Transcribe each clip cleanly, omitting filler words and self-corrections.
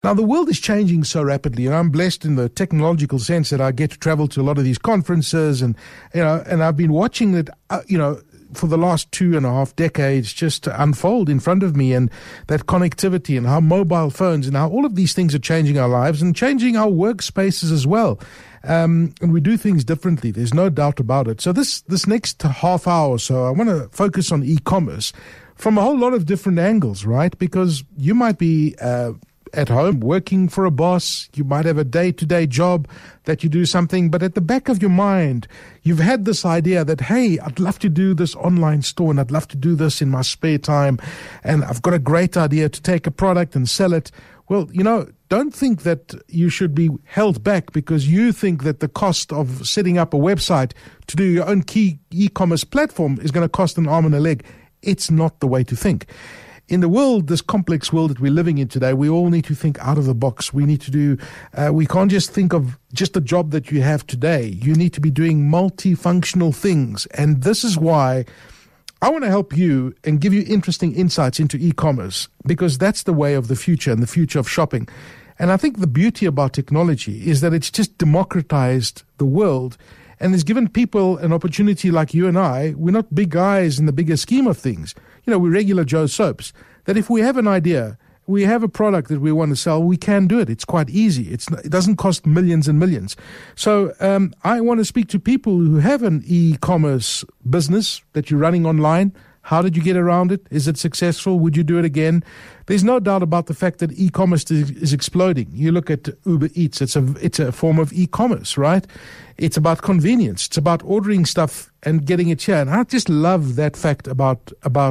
Now, the world is changing so rapidly, and I'm blessed in the technological sense that I get to travel to a lot of these conferences, and I've been watching it, for the last 2.5 decades just unfold in front of me, and that connectivity and how mobile phones and how all of these things are changing our lives and changing our workspaces as well. And we do things differently. There's no doubt about it. So this next half hour or so, I want to focus on e-commerce from a whole lot of different angles, right? Because you might be at home working for a boss, you might have a day-to-day job that you do something, but at the back of your mind, you've had this idea that, hey, I'd love to do this online store and I'd love to do this in my spare time, and I've got a great idea to take a product and sell it. Well, don't think that you should be held back because you think that the cost of setting up a website to do your own key e-commerce platform is going to cost an arm and a leg. It's not the way to think. In the world, this complex world that we're living in today, we all need to think out of the box. We need to do, we can't just think of just the job that you have today. You need to be doing multifunctional things. And this is why I want to help you and give you interesting insights into e-commerce, because that's the way of the future and the future of shopping. And I think the beauty about technology is that it's just democratized the world and has given people an opportunity like you and I. We're not big guys in the bigger scheme of things. We're regular Joe Soaps, that if we have an idea, we have a product that we want to sell, we can do it. It's quite easy. It doesn't cost millions and millions. So I want to speak to people who have an e-commerce business that you're running online. How did you get around it? Is it successful? Would you do it again? There's no doubt about the fact that e-commerce is exploding. You look at Uber Eats, it's a form of e-commerce, right? It's about convenience. It's about ordering stuff and getting it here. And I just love that fact about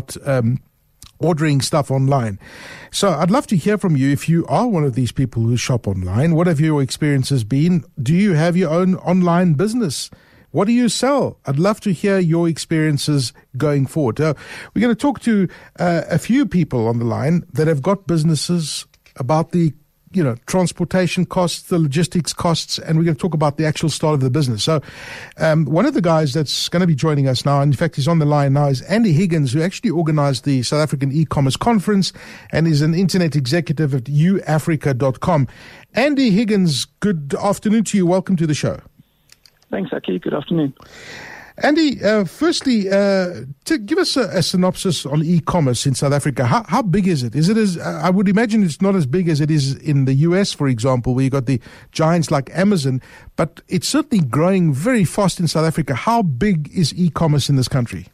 ordering stuff online. So I'd love to hear from you if you are one of these people who shop online. What have your experiences been? Do you have your own online business? What do you sell? I'd love to hear your experiences going forward. We're going to talk to a few people on the line that have got businesses, about the transportation costs, the logistics costs, and we're going to talk about the actual start of the business. So one of the guys that's going to be joining us now, and in fact he's on the line now, is Andy Higgins, who actually organized the South African e-commerce conference and is an internet executive at uafrica.com. Andy Higgins, good afternoon to you. Welcome to the show. Thanks, Aki. Good afternoon. Andy, firstly, to give us a synopsis on e-commerce in South Africa. How big is it? Is it as I would imagine it's not as big as it is in the US, for example, where you got the giants like Amazon, but it's certainly growing very fast in South Africa. How big is e-commerce in this country?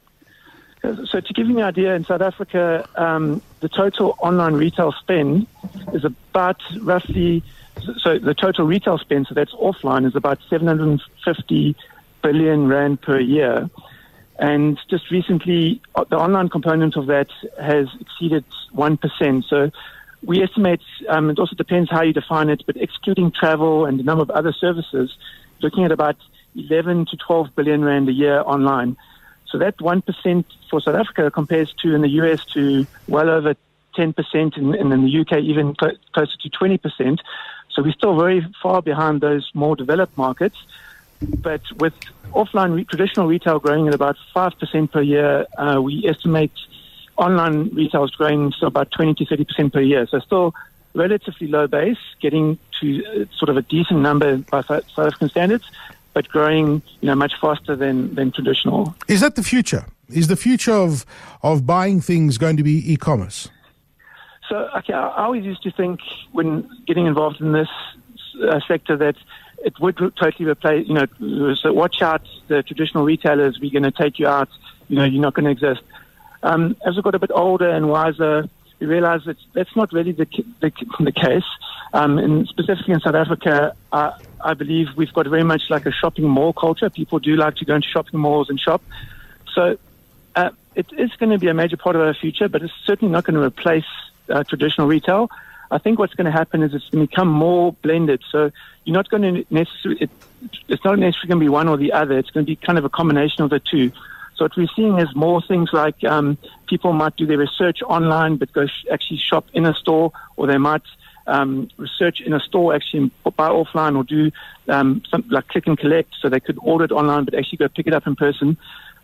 So to give you an idea, in South Africa, the total online retail spend is about roughly, so the total retail spend, so that's offline, is about 750 billion rand per year. And just recently, the online component of that has exceeded 1%. So we estimate, it also depends how you define it, but excluding travel and a number of other services, looking at about 11 to 12 billion rand a year online. So that 1% for South Africa compares to in the US to well over 10%, and in the UK even closer to 20%. So we're still very far behind those more developed markets. But with offline traditional retail growing at about 5% per year, we estimate online retail is growing so about 20 to 30% per year. So still relatively low base, getting to sort of a decent number by South African standards, but growing much faster than traditional. Is that the future? Is the future of buying things going to be e-commerce? So I always used to think when getting involved in this sector that it would totally replace, so watch out, the traditional retailers, we're going to take you out, you're not going to exist. As we got a bit older and wiser, we realized that that's not really the case. And specifically in South Africa, I believe we've got very much like a shopping mall culture. People do like to go into shopping malls and shop. So it is going to be a major part of our future, but it's certainly not going to replace traditional retail. I think what's going to happen is it's going to become more blended. So you're not going to necessarily, it's not necessarily going to be one or the other. It's going to be kind of a combination of the two. So what we're seeing is more things like people might do their research online but go actually shop in a store, or they might research in a store, actually buy offline, or do something like click and collect, so they could order it online but actually go pick it up in person.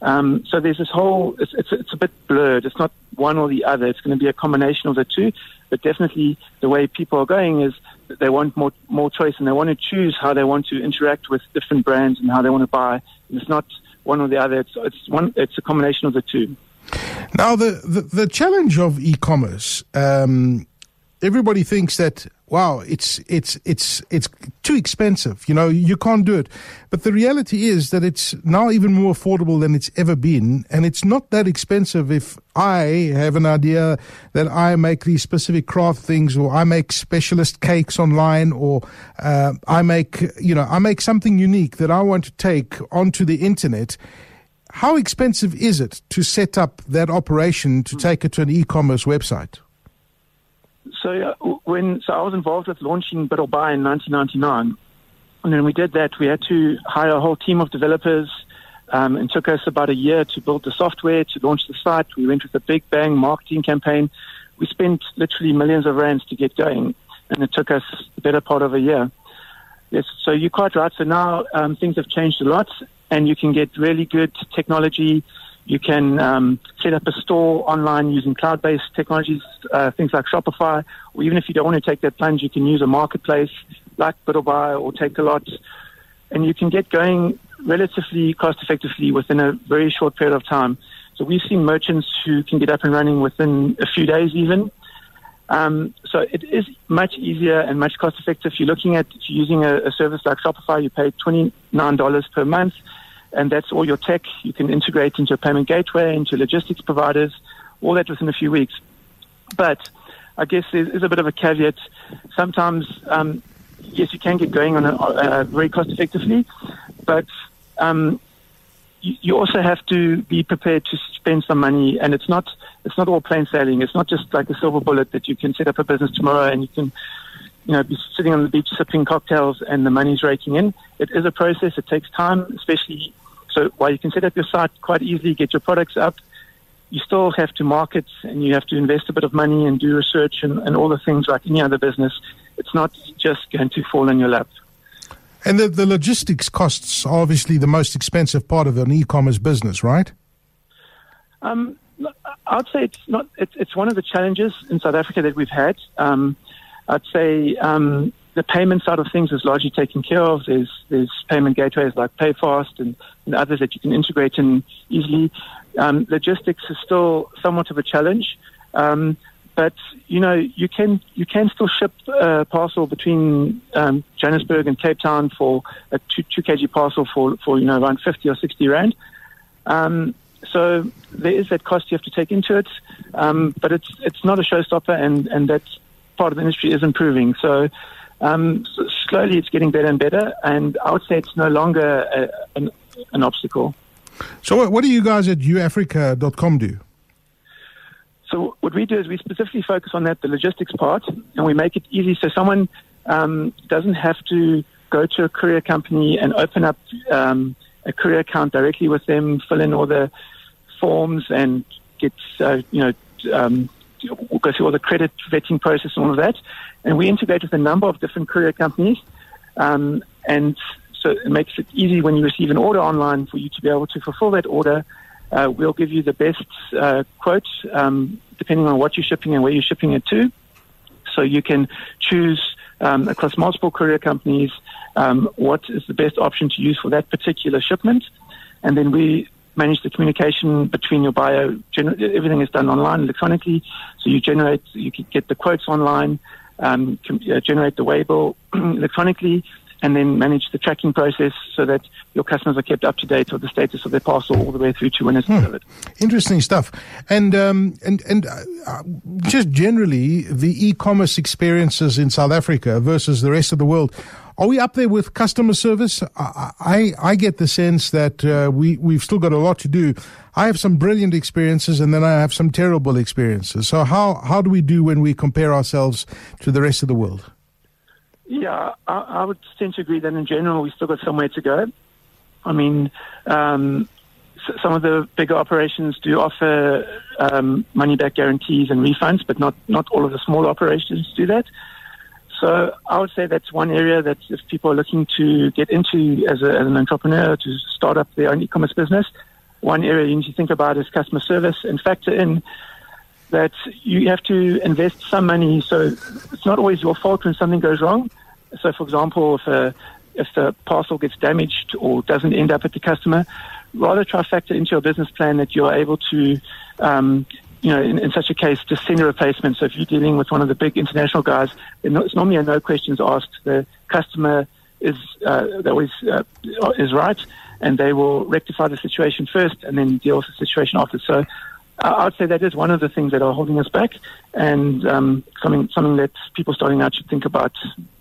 So there's this whole, it's a bit blurred. It's not one or the other. It's going to be a combination of the two. But definitely the way people are going is that they want more choice, and they want to choose how they want to interact with different brands and how they want to buy. And it's not one or the other. It's a combination of the two. Now, the challenge of e-commerce, everybody thinks that, wow, it's too expensive. You can't do it. But the reality is that it's now even more affordable than it's ever been. And it's not that expensive if I have an idea that I make these specific craft things, or I make specialist cakes online, or I make something unique that I want to take onto the internet. How expensive is it to set up that operation to take it to an e-commerce website? So I was involved with launching Bid or Buy in 1999, and when we did that, we had to hire a whole team of developers, and it took us about a year to build the software, to launch the site. We went with a big bang marketing campaign. We spent literally millions of rands to get going, and it took us the better part of a year. Yes, so you're quite right. So now things have changed a lot, and you can get really good technology. You can set up a store online using cloud-based technologies, things like Shopify, or even if you don't want to take that plunge, you can use a marketplace like Bid or Buy or Takealot, and you can get going relatively cost-effectively within a very short period of time. So we've seen merchants who can get up and running within a few days even. So it is much easier and much cost-effective. You're looking at using a service like Shopify, you pay $29 per month, and that's all your tech. You can integrate into a payment gateway, into logistics providers, all that within a few weeks. But I guess there is a bit of a caveat. Sometimes, yes, you can get going on a very cost-effectively, but you also have to be prepared to spend some money, and it's not all plain sailing. It's not just like a silver bullet that you can set up a business tomorrow and you can be sitting on the beach sipping cocktails and the money's raking in. It is a process. It takes time, especially. So while you can set up your site quite easily, get your products up, you still have to market, and you have to invest a bit of money and do research and all the things like any other business. It's not just going to fall in your lap. And the logistics costs are obviously the most expensive part of an e-commerce business, right? I'd say it's not. It's one of the challenges in South Africa that we've had. I'd say the payment side of things is largely taken care of. There's payment gateways like PayFast and others that you can integrate in easily. Logistics is still somewhat of a challenge, but you can still ship a parcel between Johannesburg and Cape Town for a 2 kg parcel for around 50 or 60 rand. So there is that cost you have to take into it, but it's not a showstopper, and that part of the industry is improving. So slowly it's getting better and better, and I would say it's no longer an obstacle. So what do you guys at uafrica.com do? So what we do is we specifically focus on the logistics part, and we make it easy so someone doesn't have to go to a courier company and open up a courier account directly with them, fill in all the forms, and get go through all the credit vetting process and all of that. And we integrate with a number of different courier companies, and so it makes it easy when you receive an order online for you to be able to fulfill that order. We'll give you the best quote depending on what you're shipping and where you're shipping it to. So you can choose across multiple courier companies what is the best option to use for that particular shipment. And then we manage the communication between your buyer. Everything is done online, electronically. So you can get the quotes online, generate the waybill electronically, and then manage the tracking process so that your customers are kept up to date with the status of their parcel all the way through to when it's delivered. Interesting stuff. And just generally, the e-commerce experiences in South Africa versus the rest of the world, are we up there with customer service? I get the sense that we've still got a lot to do. I have some brilliant experiences, and then I have some terrible experiences. So how do we do when we compare ourselves to the rest of the world? Yeah, I would tend to agree that in general we still got somewhere to go. I mean, some of the bigger operations do offer money-back guarantees and refunds, but not all of the small operations do that. So I would say that's one area that if people are looking to get into as an entrepreneur to start up their own e-commerce business, one area you need to think about is customer service and factor in that you have to invest some money. So it's not always your fault when something goes wrong. So, for example, if the parcel gets damaged or doesn't end up at the customer, rather try to factor into your business plan that you're able to, in such a case, just send a replacement. So if you're dealing with one of the big international guys, it's normally a no questions asked. The customer is right, and they will rectify the situation first and then deal with the situation after. So I would say that is one of the things that are holding us back, and something that people starting out should think about.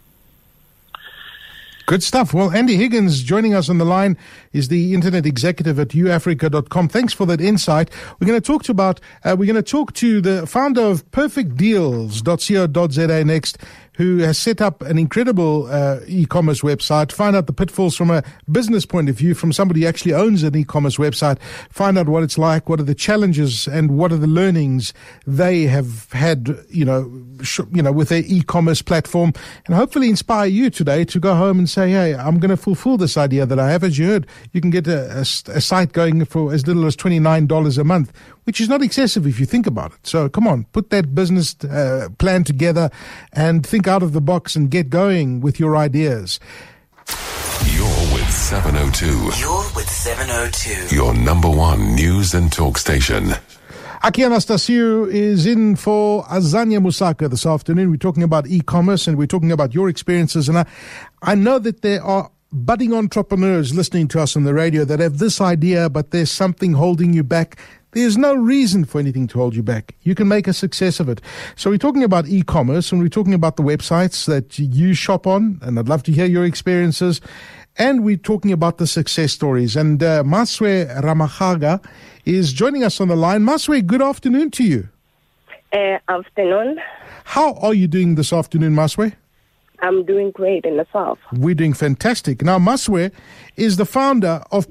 Good stuff. Well, Andy Higgins joining us on the line is the internet executive at uafrica.com. Thanks for that insight. We're going to talk to the founder of perfectdeals.co.za next, who has set up an incredible e-commerce website. Find out the pitfalls from a business point of view, from somebody who actually owns an e-commerce website. Find out what it's like, what are the challenges, and what are the learnings they have had, with their e-commerce platform, and hopefully inspire you today to go home and say, hey, I'm going to fulfill this idea that I have. As you heard, you can get a site going for as little as $29 a month, which is not excessive if you think about it. So come on, put that business plan together and think out of the box and get going with your ideas. You're with 702. Your number one news and talk station. Aki Anastasiou is in for Azania Musaka this afternoon. We're talking about e-commerce and we're talking about your experiences. And I know that there are budding entrepreneurs listening to us on the radio that have this idea, but there's something holding you back. There's no reason for anything to hold you back. You can make a success of it. So we're talking about e-commerce and we're talking about the websites that you shop on, and I'd love to hear your experiences. And we're talking about the success stories. And Maswe Ramahaga is joining us on the line. Maswe, good afternoon to you. Afternoon. How are you doing this afternoon, Maswe? I'm doing great in the South. We're doing fantastic. Now, Maswe is the founder of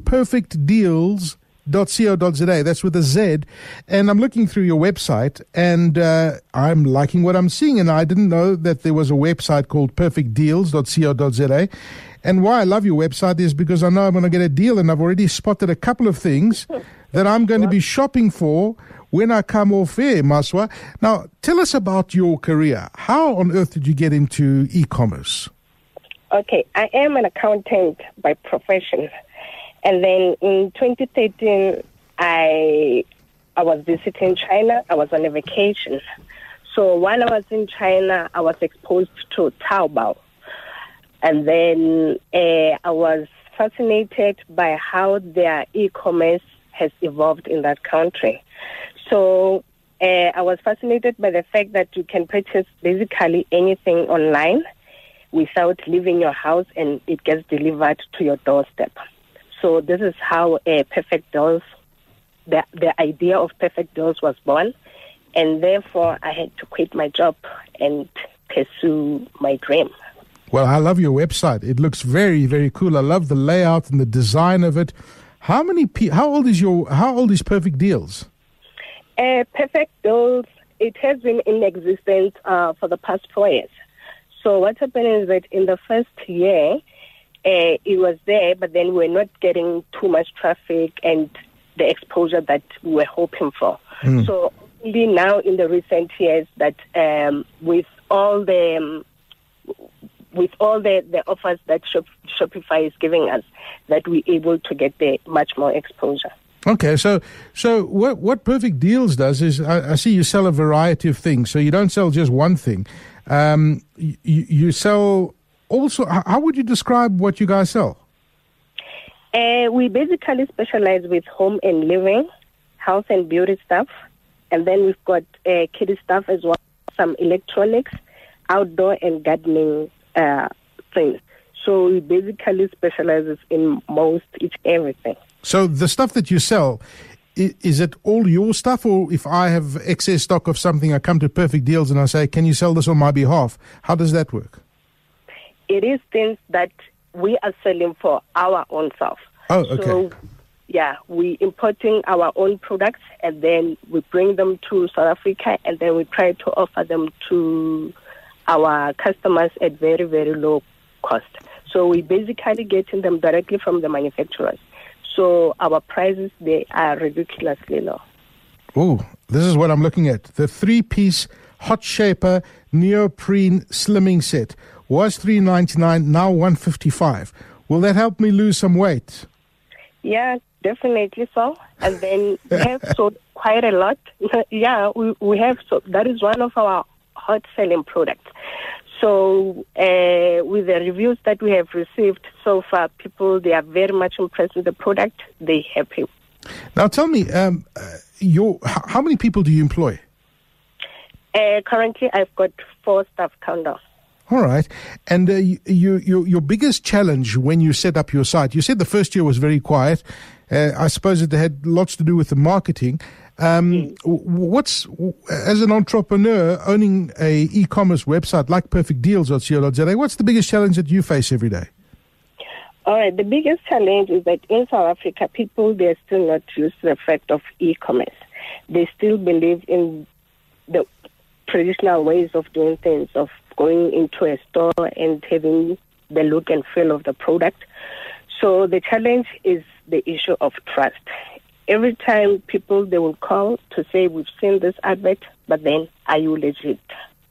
perfectdeals.co.za. That's with a Z. And I'm looking through your website and I'm liking what I'm seeing. And I didn't know that there was a website called perfectdeals.co.za. And why I love your website is because I know I'm going to get a deal, and I've already spotted a couple of things that I'm going to be shopping for when I come off air, Maswa. Now, tell us about your career. How on earth did you get into e-commerce? Okay, I am an accountant by profession. And then in 2013, I was visiting China. I was on a vacation. So while I was in China, I was exposed to Taobao. And then I was fascinated by how their e-commerce has evolved in that country. So I was fascinated by the fact that you can purchase basically anything online without leaving your house, and it gets delivered to your doorstep. So this is how Perfect Deals, the idea of Perfect Deals was born. And therefore, I had to quit my job and pursue my dream. Well, I love your website. It looks very, very cool. I love the layout and the design of it. How old is Perfect Deals? Perfect Deals, it has been in existence for the past 4 years. So what happened is that in the first year, it was there, but then we're not getting too much traffic and the exposure that we were hoping for. So only now in the recent years that with all the offers that Shopify is giving us, that we're able to get much more exposure. Okay, so what Perfect Deals does is, I see you sell a variety of things. So you don't sell just one thing. You sell also, how would you describe what you guys sell? We basically specialize with home and living, health and beauty stuff. And then we've got kiddie stuff as well, some electronics, outdoor and gardening things. So we basically specialize in everything. So the stuff that you sell, is it all your stuff? Or if I have excess stock of something, I come to Perfect Deals and I say, can you sell this on my behalf? How does that work? It is things that we are selling for our own self. Oh, okay. So, we're importing our own products and then we bring them to South Africa and then we try to offer them to our customers at very, very low cost. So we basically getting them directly from the manufacturers. So our prices, they are ridiculously low. Oh, this is what I'm looking at. The 3-piece Hot Shaper neoprene slimming set was $3.99, now $1.55. Will that help me lose some weight? Yeah, definitely so. And then we have sold quite a lot. Yeah, we have. So that is one of our hot selling products. So with the reviews that we have received so far, people, they are very much impressed with the product. They're happy. Now tell me, how many people do you employ? Currently, I've got 4 staff counters. All right. And your biggest challenge when you set up your site, you said the first year was very quiet. I suppose it had lots to do with the marketing. As an entrepreneur owning a e-commerce website like perfectdeals.co.za, what's the biggest challenge that you face every day? All right. The biggest challenge is that in South Africa, people, they're still not used to the fact of e-commerce. They still believe in the traditional ways of doing things, of going into a store and having the look and feel of the product. So the challenge is the issue of trust. Every time people, they will call to say, we've seen this advert, but then are you legit?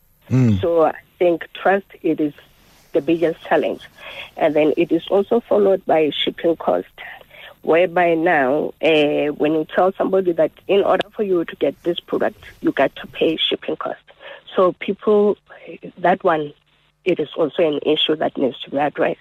So I think trust, it is the biggest challenge. And then it is also followed by shipping cost, whereby now when you tell somebody that in order for you to get this product, you got to pay shipping cost. So people, that one, it is also an issue that needs to be addressed.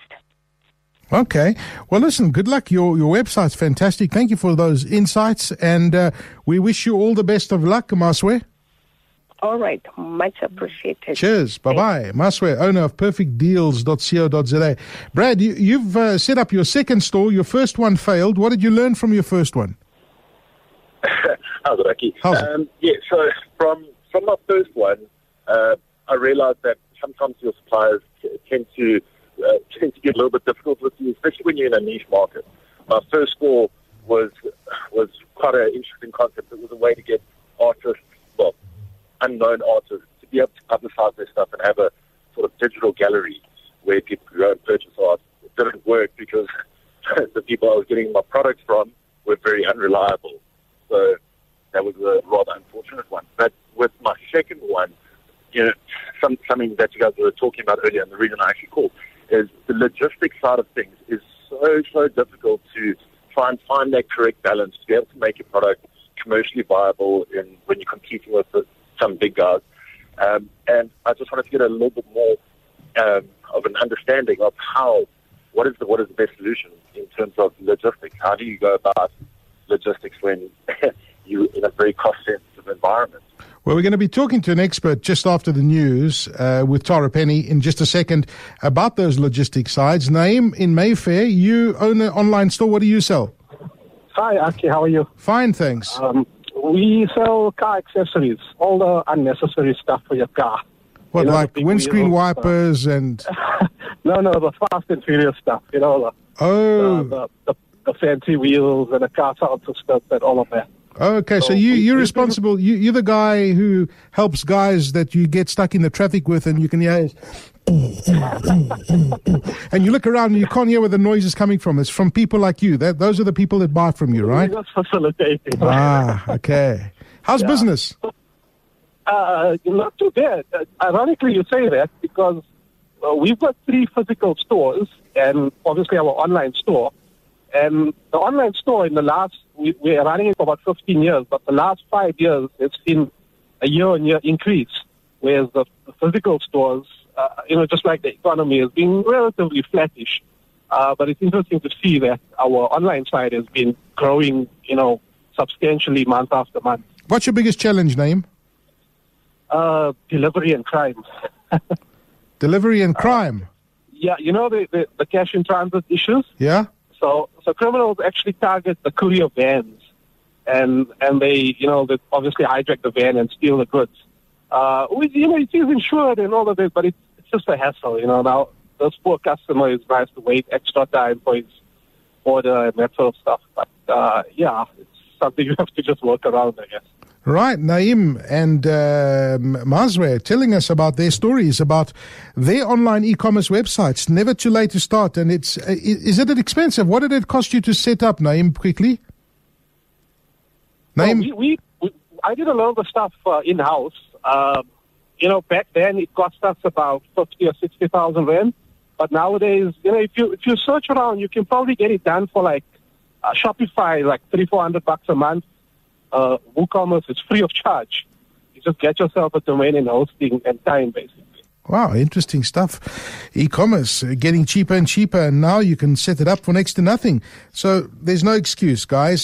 Okay. Well, listen, good luck. Your website's fantastic. Thank you for those insights. And we wish you all the best of luck, Maswe. All right. Much appreciated. Cheers. Bye-bye. Maswe, owner of perfectdeals.co.za. Brad, you've set up your second store. Your first one failed. What did you learn from your first one? How's it, Aki? How's it? Yeah, so from my first one, I realized that sometimes your suppliers tend to get a little bit difficult with you, especially when you're in a niche market. My first store was quite an interesting concept. It was a way to get artists, well, unknown artists, to be able to publicize their stuff and have a sort of digital gallery where people could go and purchase art. It didn't work because the people I was getting my products from were very unreliable. So that was a rather unfortunate one. But with my second one, you know, something that you guys were talking about earlier, and the reason I actually called, is the logistics side of things is so difficult to try and find that correct balance to be able to make your product commercially viable when you're competing with some big guys. And I just wanted to get a little bit more of an understanding of what is the best solution in terms of logistics. How do you go about logistics when you're in a very cost-sensitive environment? Well, we're going to be talking to an expert just after the news with Tara Penny in just a second about those logistics sides. Naeem in Mayfair, you own an online store. What do you sell? Hi, Aki. How are you? Fine, thanks. We sell car accessories, all the unnecessary stuff for your car. What, like windscreen wipers and... No, the Fast and Furious stuff. You know, the fancy wheels and the car sound systems and all of that. Okay, so you're responsible. You're the guy who helps guys that you get stuck in the traffic with, and you can hear, and you look around and you can't hear where the noise is coming from. It's from people like you. Those are the people that buy from you, right? We're just facilitating. Okay. How's business? Not too bad. Ironically, you say that because we've got 3 physical stores and obviously our online store. And the online store in the last, we're running it for about 15 years, but the last 5 years, it's been a year-on-year increase, whereas the physical stores, just like the economy, has been relatively flattish. But it's interesting to see that our online side has been growing, substantially month after month. What's your biggest challenge, Naeem? Delivery and crime. Delivery and crime? Yeah, the cash in transit issues? Yeah. So criminals actually target the courier vans, and they, they obviously hijack the van and steal the goods. It is insured and all of it, but it's just a hassle. Now this poor customer is nice to wait extra time for his order and that sort of stuff. But it's something you have to just work around, I guess. Right, Naeem and Mazwe telling us about their stories, about their online e-commerce websites. Never too late to start. And is it expensive? What did it cost you to set up, Naeem, quickly? Naeem? Well, I did a lot of the stuff in-house. Back then it cost us about 50 or 60,000 rand. But nowadays, if you search around, you can probably get it done for like Shopify, like $300-400 a month. WooCommerce is free of charge. You just get yourself a domain and hosting and time, basically. Wow, interesting stuff. E-commerce getting cheaper and cheaper, and now you can set it up for next to nothing. So there's no excuse, guys.